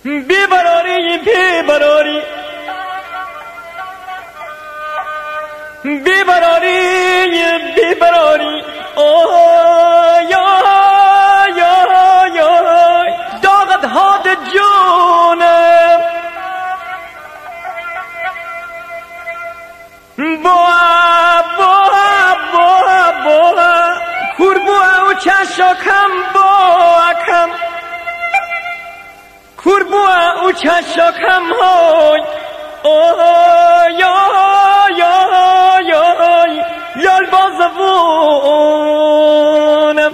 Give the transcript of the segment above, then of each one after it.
بیبراری بیبراری بیبراری بیبراری اوی اوی اوی اوی داغت هاد جونم بوا بوا بوا بوا کور بوا و چشاکم بوا کم کور بوا و چشاکم های اوی اوی اوی اوی لال بازوونم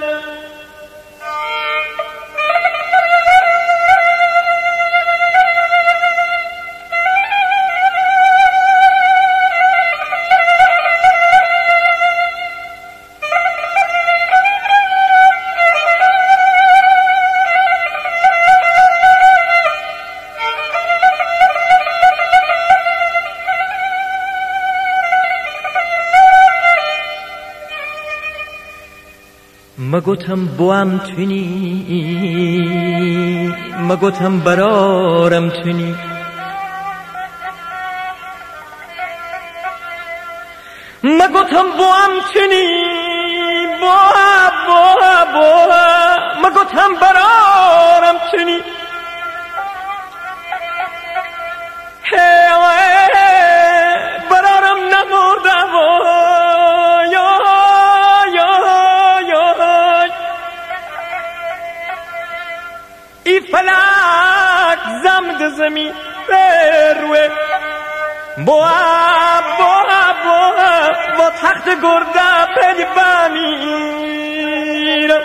مگوتم بوام تونی مگوتم برارم تونی مگوتم بوام تونی بوا بوا بوا مگوتم برارم تونی برارم نمودم ای فلک زمد زمین بروه بوا بوا بوا با تخت گرده پلی بمیرم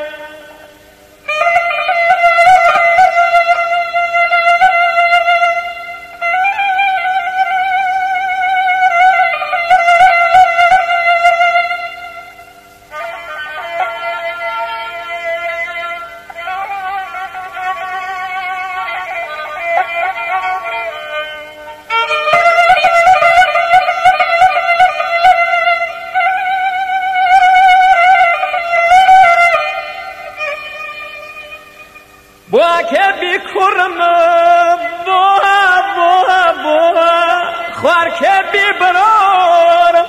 بوا که بی کرم بوا بوا بوا خوار که بی برارم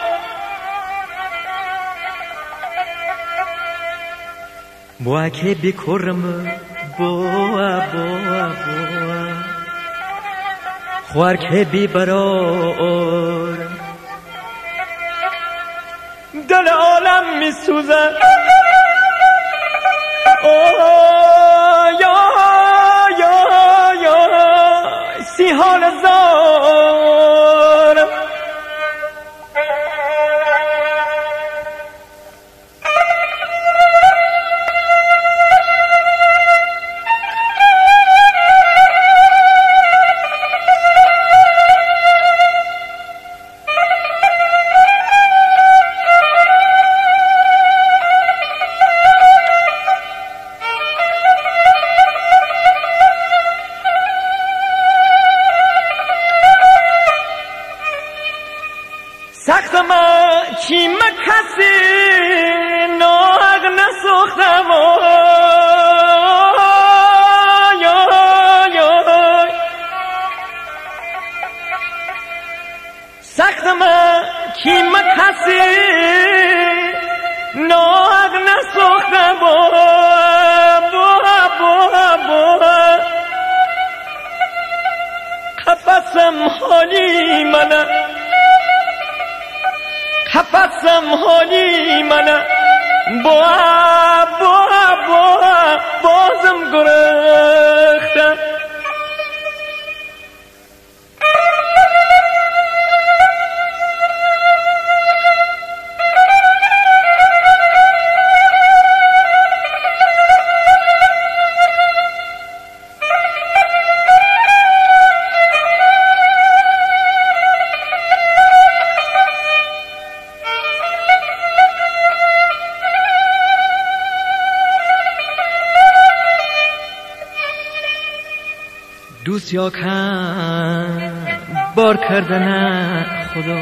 بوا که بی کرم بوا بوا بوا خوار که بی برارم دل عالم می سوزن سی حال زارم سختم کی مکسی ناغ نسوختم سختم کی مکسی ناغ نسوختم بوا بوا بوا قفصم حالی منه قفصم حالی منه بوا بوا بوا بازم گرختم دوست یا کم بار کردن خدا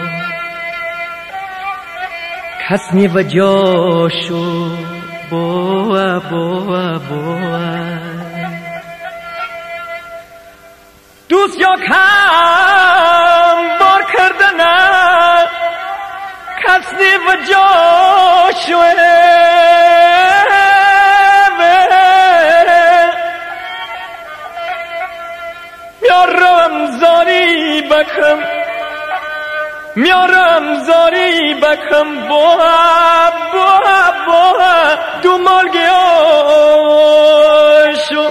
کس نی و جاشو بوا بوا بوا دوست یا کم بار کردنه کسی و جاشوه میارم زاری بکم میارم زاری بکم بوها بوها بوها دو مالگی آشو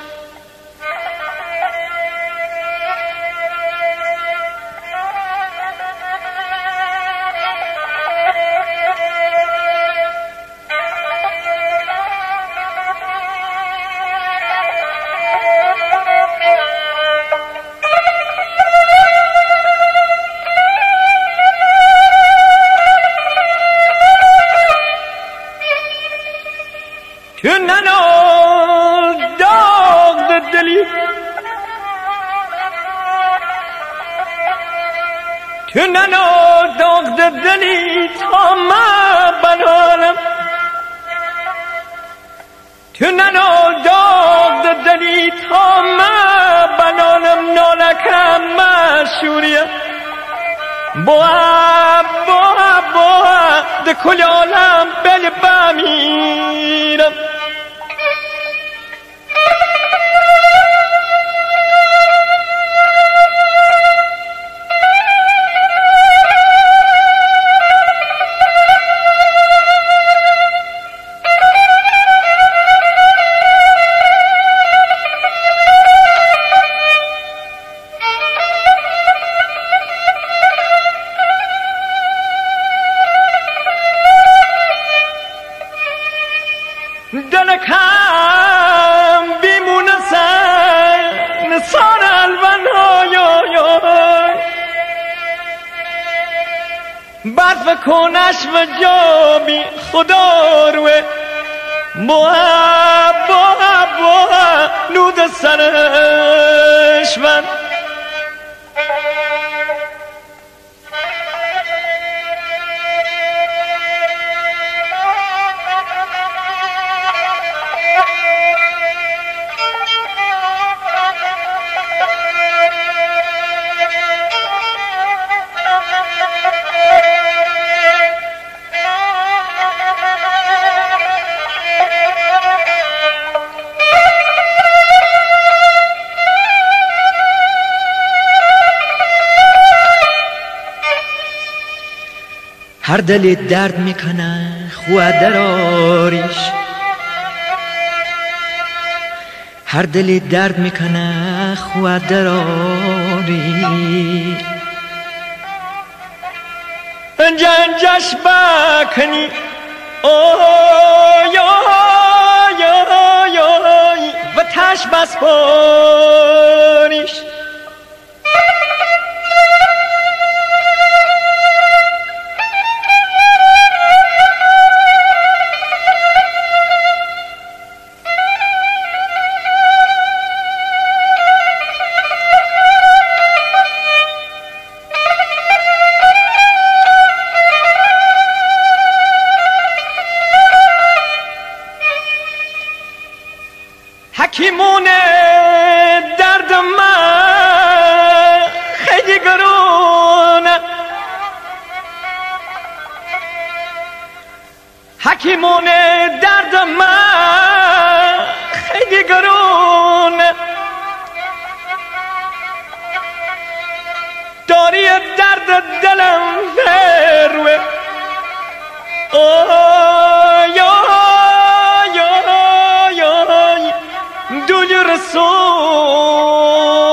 تو ننال داغ دلی تو ننال داغ دلی تا ما بنالم تو ننال داغ دلی تا ما بنالم نالکم مشوریم بوها بوها بوها ده کل عالم بل بمیرم دلکم بیمونه نسان الون برف کنش و جابی خدا روه بوها بوها بوها نود سرش من هر دل درد میکنه خواه دراریش هر دل درد میکنه خواه دراری انجش بکنی اوی اوی اوی اوی و تش بس باریش حکیمون درد من خیلی گرونه حکیمون درد من خیلی گرونه داری درد دلم فروه دوی رسول